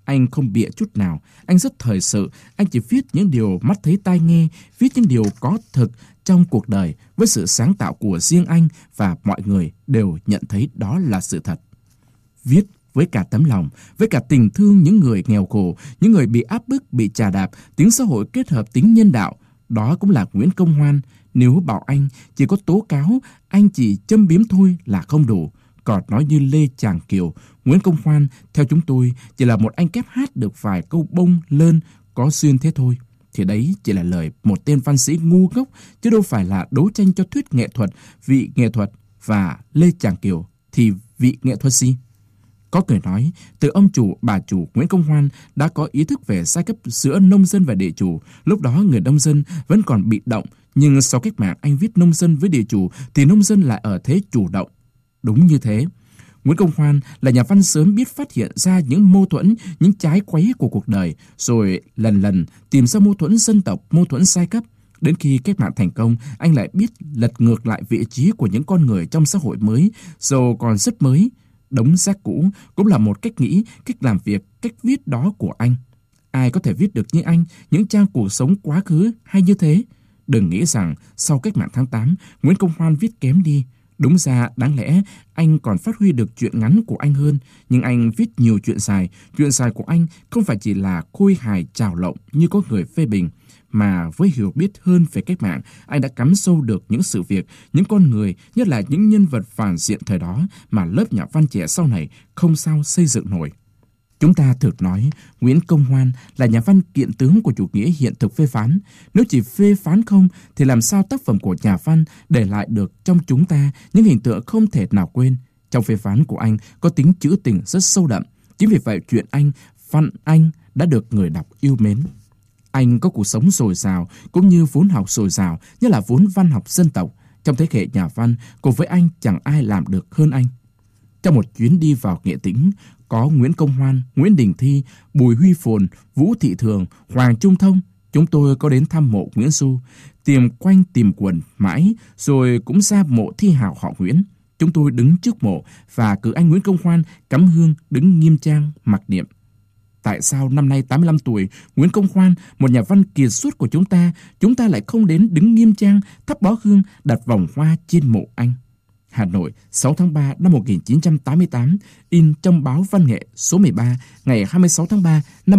Anh không bịa chút nào, anh rất thời sự, anh chỉ viết những điều mắt thấy tai nghe, viết những điều có thực trong cuộc đời với sự sáng tạo của riêng anh và mọi người đều nhận thấy đó là sự thật. Viết với cả tấm lòng, với cả tình thương những người nghèo khổ, những người bị áp bức, bị chà đạp, tính xã hội kết hợp tính nhân đạo. Đó cũng là Nguyễn Công Hoan. Nếu bảo anh chỉ có tố cáo, anh chỉ châm biếm thôi là không đủ. Còn nói như Lê Tràng Kiều, Nguyễn Công Hoan theo chúng tôi chỉ là một anh kép hát được vài câu bông lơn có duyên thế thôi. Thì đấy chỉ là lời một tên văn sĩ ngu ngốc, chứ đâu phải là đấu tranh cho thuyết nghệ thuật, vị nghệ thuật. Và Lê Tràng Kiều thì vị nghệ thuật gì? Có người nói, từ ông chủ, bà chủ Nguyễn Công Hoan đã có ý thức về giai cấp giữa nông dân và địa chủ. Lúc đó người nông dân vẫn còn bị động, nhưng sau cách mạng anh viết nông dân với địa chủ thì nông dân lại ở thế chủ động. Đúng như thế. Nguyễn Công Hoan là nhà văn sớm biết phát hiện ra những mâu thuẫn, những trái quấy của cuộc đời, rồi lần lần tìm ra mâu thuẫn dân tộc, mâu thuẫn giai cấp. Đến khi cách mạng thành công, anh lại biết lật ngược lại vị trí của những con người trong xã hội mới, dù còn rất mới. Đống rác cũ cũng là một cách nghĩ, cách làm việc, cách viết đó của anh. Ai có thể viết được như anh những trang cuộc sống quá khứ hay như thế? Đừng nghĩ rằng sau cách mạng tháng 8, Nguyễn Công Hoan viết kém đi. Đúng ra, đáng lẽ anh còn phát huy được chuyện ngắn của anh hơn, nhưng anh viết nhiều chuyện dài. Chuyện dài của anh không phải chỉ là khôi hài trào lộng như có người phê bình, mà với hiểu biết hơn về cách mạng, anh đã cắm sâu được những sự việc, những con người, nhất là những nhân vật phản diện thời đó mà lớp nhà văn trẻ sau này không sao xây dựng nổi. Chúng ta thực nói, Nguyễn Công Hoan là nhà văn kiện tướng của chủ nghĩa hiện thực phê phán. Nếu chỉ phê phán không, thì làm sao tác phẩm của nhà văn để lại được trong chúng ta những hình tượng không thể nào quên. Trong phê phán của anh có tính trữ tình rất sâu đậm. Chính vì vậy chuyện anh, văn anh đã được người đọc yêu mến. Anh có cuộc sống dồi dào cũng như vốn học dồi dào, nhất là vốn văn học dân tộc. Trong thế hệ nhà văn, cùng với anh chẳng ai làm được hơn anh. Trong một chuyến đi vào Nghệ Tĩnh, có Nguyễn Công Hoan, Nguyễn Đình Thi, Bùi Huy Phồn, Vũ Thị Thường, Hoàng Trung Thông. Chúng tôi có đến thăm mộ Nguyễn Du, tìm quanh tìm quần mãi, rồi cũng ra mộ thi hào họ Nguyễn. Chúng tôi đứng trước mộ và cử anh Nguyễn Công Hoan cắm hương đứng nghiêm trang mặc niệm. Tại sao năm nay 85 tuổi, Nguyễn Công Hoan, một nhà văn kiệt xuất của chúng ta lại không đến đứng nghiêm trang, thắp bó hương, đặt vòng hoa trên mộ anh? Hà Nội, 6 tháng 3 năm 1988, in trong báo Văn nghệ số 13, ngày 26 tháng 3 năm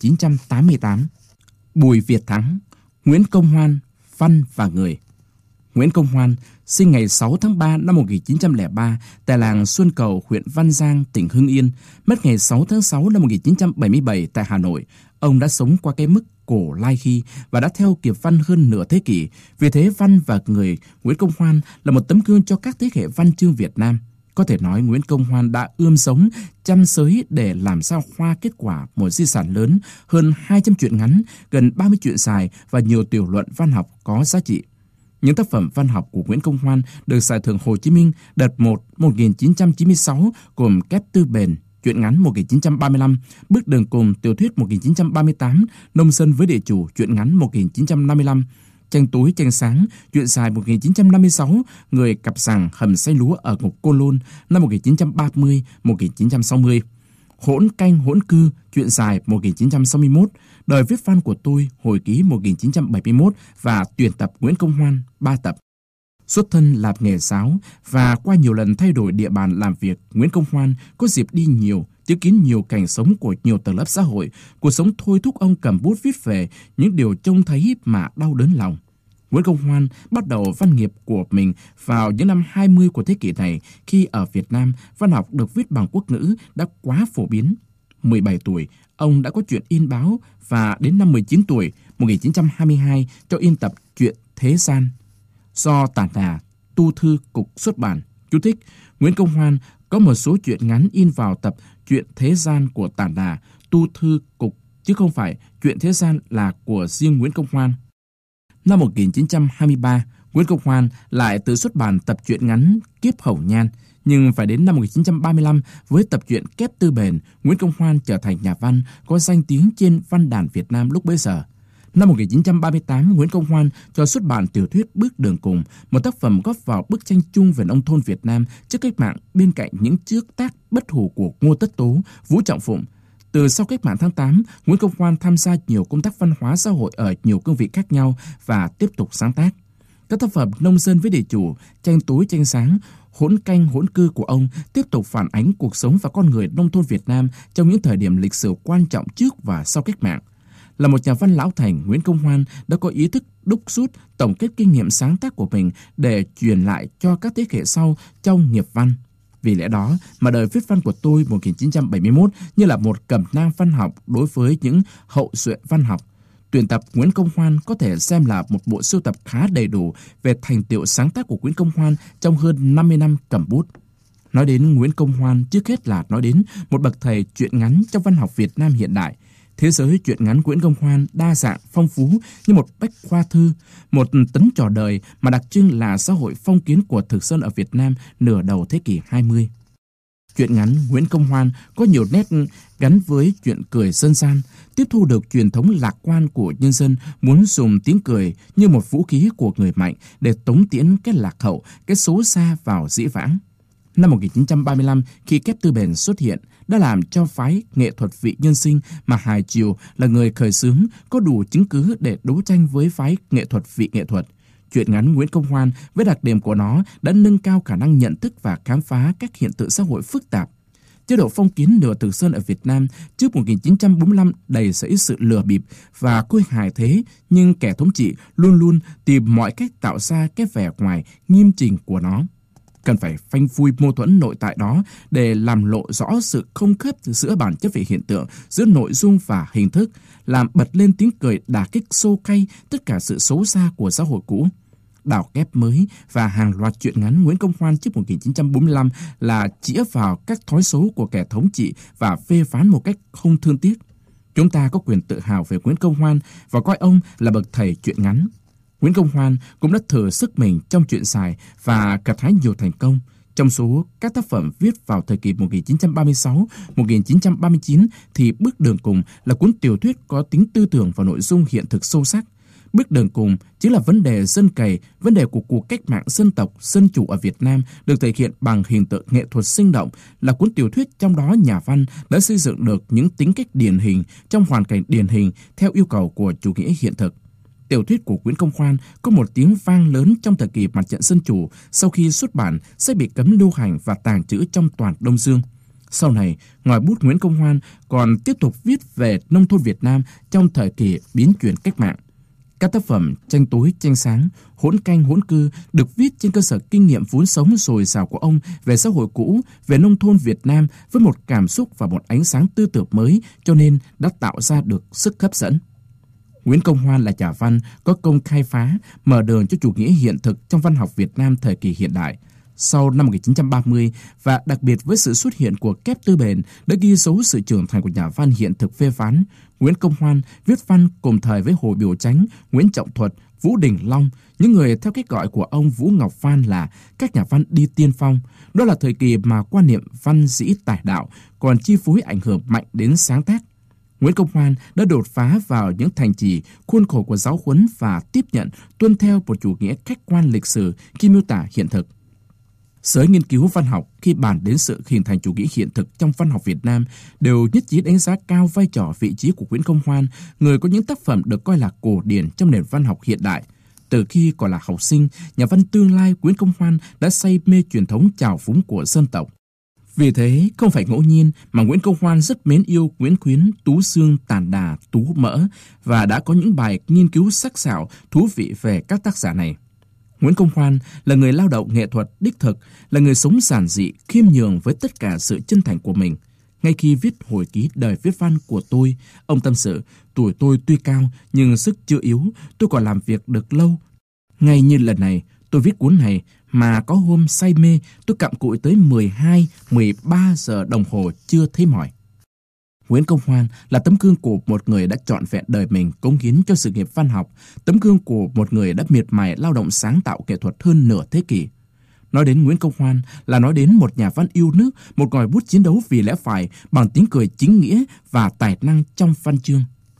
1988. Bùi Việt Thắng, Nguyễn Công Hoan, văn và người. Nguyễn Công Hoan sinh ngày 6 tháng 3 năm 1903 tại làng Xuân Cầu, huyện Văn Giang, tỉnh Hưng Yên, mất ngày 6 tháng 6 năm 1977 tại Hà Nội. Ông đã sống qua cái mức cổ lai khi và đã theo kịp văn hơn nửa thế kỷ. Vì thế, văn và người Nguyễn Công Hoan là một tấm gương cho các thế hệ văn chương Việt Nam. Có thể nói Nguyễn Công Hoan đã ươm sống, chăm sới để làm sao hoa kết quả một di sản lớn, hơn 200 truyện ngắn, gần 30 truyện dài và nhiều tiểu luận văn học có giá trị. Những tác phẩm văn học của Nguyễn Công Hoan được Giải thưởng Hồ Chí Minh đợt 1 1996 gồm Kép Tư Bền, truyện ngắn 1935, Bước đường cùng, tiểu thuyết 1938, Nông dân với địa chủ, truyện ngắn 1955, Tranh tối tranh sáng, truyện dài 1956, Người cặp sàng hầm xay lúa ở ngục Cô Lôn năm 1930-1960, Hỗn canh hỗn cư, truyện dài 1961, Đời viết văn của tôi, hồi ký 1971 và tuyển tập Nguyễn Công Hoan 3 tập. Xuất thân làm nghề giáo và qua nhiều lần thay đổi địa bàn làm việc, Nguyễn Công Hoan có dịp đi nhiều, chứng kiến nhiều cảnh sống của nhiều tầng lớp xã hội. Cuộc sống thôi thúc ông cầm bút viết về những điều trông thấy mà đau đớn lòng. Nguyễn Công Hoan bắt đầu văn nghiệp của mình vào những năm 20 của thế kỷ này, khi ở Việt Nam văn học được viết bằng quốc ngữ đã quá phổ biến. 17 tuổi, ông đã có truyện in báo và đến năm 19 tuổi, 1922 cho in tập truyện Thế gian do Tản Đà Tu Thư Cục xuất bản. Chú thích: Nguyễn Công Hoan có một số truyện ngắn in vào tập Truyện Thế gian của Tản Đà Tu Thư Cục, chứ không phải Truyện Thế gian là của riêng Nguyễn Công Hoan. Năm 1923, Nguyễn Công Hoan lại tự xuất bản tập truyện ngắn Kiếp Hồng Nhan, nhưng phải đến năm 1935 với tập truyện Kép Tư Bền, Nguyễn Công Hoan trở thành nhà văn có danh tiếng trên văn đàn Việt Nam lúc bấy giờ. Năm 1938, Nguyễn Công Hoan cho xuất bản tiểu thuyết Bước đường cùng, một tác phẩm góp vào bức tranh chung về nông thôn Việt Nam trước cách mạng bên cạnh những trước tác bất hủ của Ngô Tất Tố, Vũ Trọng Phụng. Từ sau cách mạng tháng 8, Nguyễn Công Hoan tham gia nhiều công tác văn hóa xã hội ở nhiều cương vị khác nhau và tiếp tục sáng tác. Các tác phẩm Nông dân với địa chủ, Tranh tối tranh sáng, Hỗn canh hỗn cư của ông tiếp tục phản ánh cuộc sống và con người nông thôn Việt Nam trong những thời điểm lịch sử quan trọng trước và sau cách mạng. Là một nhà văn lão thành, Nguyễn Công Hoan đã có ý thức đúc rút, tổng kết kinh nghiệm sáng tác của mình để truyền lại cho các thế hệ sau trong nghiệp văn. Vì lẽ đó mà đời viết văn của tôi 1971 như là một cẩm nang văn học đối với những hậu duệ văn học. Tuyển tập Nguyễn Công Hoan có thể xem là một bộ sưu tập khá đầy đủ về thành tựu sáng tác của Nguyễn Công Hoan trong hơn 50 năm cầm bút. Nói đến Nguyễn Công Hoan, trước hết là nói đến một bậc thầy truyện ngắn trong văn học Việt Nam hiện đại. Thế giới truyện ngắn Nguyễn Công Hoan đa dạng, phong phú như một bách khoa thư, một tấn trò đời mà đặc trưng là xã hội phong kiến của thực dân ở Việt Nam nửa đầu thế kỷ 20. Truyện ngắn Nguyễn Công Hoan có nhiều nét gắn với chuyện cười dân gian, tiếp thu được truyền thống lạc quan của nhân dân muốn dùng tiếng cười như một vũ khí của người mạnh để tống tiễn cái lạc hậu, cái xấu xa vào dĩ vãng. Năm 1935, khi Kép Tư Bền xuất hiện, đã làm cho phái nghệ thuật vị nhân sinh mà Hải Triều là người khởi xướng có đủ chứng cứ để đấu tranh với phái nghệ thuật vị nghệ thuật. Truyện ngắn Nguyễn Công Hoan với đặc điểm của nó đã nâng cao khả năng nhận thức và khám phá các hiện tượng xã hội phức tạp. Chế độ phong kiến nửa thực dân ở Việt Nam trước 1945 đầy rẫy sự lừa bịp và khôi hài thế, nhưng kẻ thống trị luôn luôn tìm mọi cách tạo ra cái vẻ ngoài nghiêm chỉnh của nó. Cần phải phanh phui mâu thuẫn nội tại đó để làm lộ rõ sự không khớp giữa bản chất về hiện tượng, giữa nội dung và hình thức, làm bật lên tiếng cười đả kích xô cay tất cả sự xấu xa của xã hội cũ. Đào kép mới và hàng loạt truyện ngắn Nguyễn Công Hoan trước 1945 là chĩa vào các thói xấu của kẻ thống trị và phê phán một cách không thương tiếc. Chúng ta có quyền tự hào về Nguyễn Công Hoan và coi ông là bậc thầy truyện ngắn. Nguyễn Công Hoan cũng đã thử sức mình trong truyện dài và gặt hái nhiều thành công. Trong số các tác phẩm viết vào thời kỳ 1936-1939 thì Bước đường cùng là cuốn tiểu thuyết có tính tư tưởng và nội dung hiện thực sâu sắc. Bước đường cùng chính là vấn đề dân cày, vấn đề của cuộc cách mạng dân tộc, dân chủ ở Việt Nam được thể hiện bằng hình tượng nghệ thuật sinh động, là cuốn tiểu thuyết trong đó nhà văn đã xây dựng được những tính cách điển hình trong hoàn cảnh điển hình theo yêu cầu của chủ nghĩa hiện thực. Tiểu thuyết của Nguyễn Công Hoan có một tiếng vang lớn trong thời kỳ mặt trận dân chủ, sau khi xuất bản sẽ bị cấm lưu hành và tàng trữ trong toàn Đông Dương. Sau này, ngòi bút Nguyễn Công Hoan còn tiếp tục viết về nông thôn Việt Nam trong thời kỳ biến chuyển cách mạng. Các tác phẩm Tranh tối tranh sáng, Hỗn canh hỗn cư được viết trên cơ sở kinh nghiệm vốn sống dồi dào của ông về xã hội cũ, về nông thôn Việt Nam với một cảm xúc và một ánh sáng tư tưởng mới, cho nên đã tạo ra được sức hấp dẫn. Nguyễn Công Hoan là nhà văn có công khai phá, mở đường cho chủ nghĩa hiện thực trong văn học Việt Nam thời kỳ hiện đại. Sau năm 1930 và đặc biệt với sự xuất hiện của Kép Tư Bền đã ghi dấu sự trưởng thành của nhà văn hiện thực phê phán, Nguyễn Công Hoan viết văn cùng thời với Hồ Biểu Chánh, Nguyễn Trọng Thuật, Vũ Đình Long, những người theo cách gọi của ông Vũ Ngọc Phan là các nhà văn đi tiên phong. Đó là thời kỳ mà quan niệm văn dĩ tài đạo còn chi phối ảnh hưởng mạnh đến sáng tác. Nguyễn Công Hoan đã đột phá vào những thành trì, khuôn khổ của giáo huấn và tiếp nhận, tuân theo một chủ nghĩa khách quan lịch sử khi miêu tả hiện thực. Giới nghiên cứu văn học khi bàn đến sự hình thành chủ nghĩa hiện thực trong văn học Việt Nam đều nhất trí đánh giá cao vai trò vị trí của Nguyễn Công Hoan, người có những tác phẩm được coi là cổ điển trong nền văn học hiện đại. Từ khi còn là học sinh, nhà văn tương lai Nguyễn Công Hoan đã say mê truyền thống trào phúng của dân tộc. Vì thế, không phải ngẫu nhiên mà Nguyễn Công Hoan rất mến yêu Nguyễn Khuyến, Tú Xương, Tản Đà, Tú Mỡ và đã có những bài nghiên cứu sắc sảo, thú vị về các tác giả này. Nguyễn Công Hoan là người lao động nghệ thuật đích thực, là người sống giản dị, khiêm nhường với tất cả sự chân thành của mình. Ngay khi viết hồi ký đời viết văn của tôi, ông tâm sự, tuổi tôi tuy cao nhưng sức chưa yếu, tôi còn làm việc được lâu. Ngay như lần này, tôi viết cuốn này mà có hôm say mê, tôi cặm cụi tới 12, 13 giờ đồng hồ chưa thấy mỏi. Nguyễn Công Hoan là tấm gương của một người đã trọn vẹn đời mình cống hiến cho sự nghiệp văn học, tấm gương của một người đã miệt mài lao động sáng tạo nghệ thuật hơn nửa thế kỷ. Nói đến Nguyễn Công Hoan là nói đến một nhà văn yêu nước, một ngòi bút chiến đấu vì lẽ phải bằng tiếng cười chính nghĩa và tài năng trong văn chương.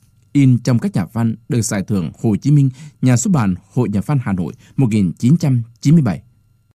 In trong các nhà văn được giải thưởng Hồ Chí Minh, Nhà xuất bản Hội Nhà văn Hà Nội 1997.